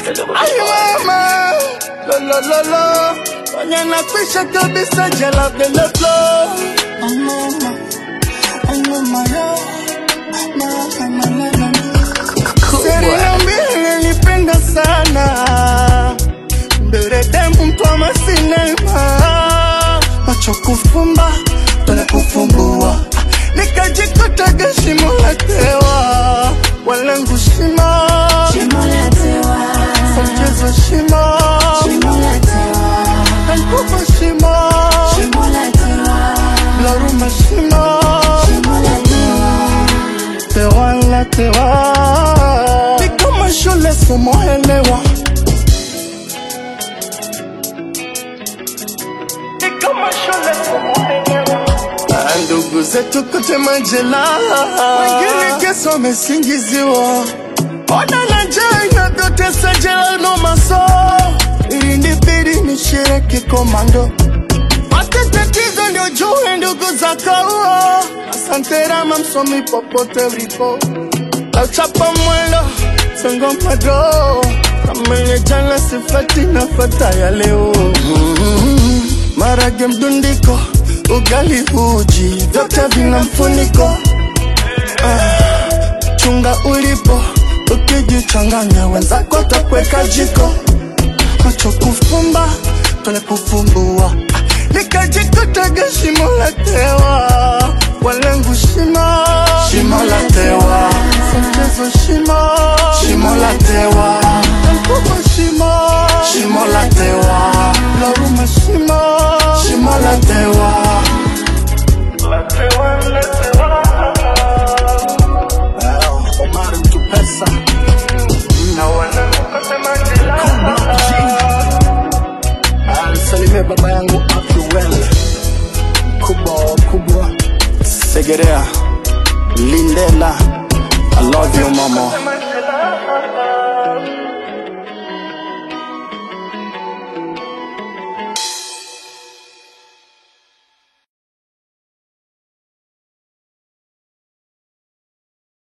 Ay mama, lo lo lo, mañana pisha kabisa jela de la flow. Ay mama, Serena mbele nipenda sana, mbele demu mpama sinema. Macho kufumba, tole kufumbua, nikajikutaga shimo la tewa. Walengu shimo, shimo la tewa. Samchezo shimo, shimo la tewa. Kankufa shimo, shimo la tewa. Laruma shimo, shimo la tewa. Tewa la tewa. Nikama shule somo elewa, nikama shule somo elewa. Ndugu zetu kote majela, wengine keso mesingiziwa. Ona na jai na dote sajela no maso, ilindibidi nishiriki komando. Matatizo ndio juu ndugu zakaua. Asante Rama msomi popote ulipo. Chapa mwendo, songo madro, kama ile jana sifati na fata ya leo. Marage mdundiko, ugali uji, vyote vina mfuniko. Chunga ulipo, ukijichanganya wenzako watakuweka jiko. Macho kufumba, tole kufumbua, nikajikutaga shimo la tewa. Walengu shimo, shimo la tewa. Samchezo shimo, shimo la tewa. Kankufa shimo, shimo la tewa. Laruma shimo, shimo la tewa. La tewa, la tewa. Omar mtu pesa na wanangu kote majela. Alisalimia baba yangu Abduel kubwa Segerea Lindela. I love you mama.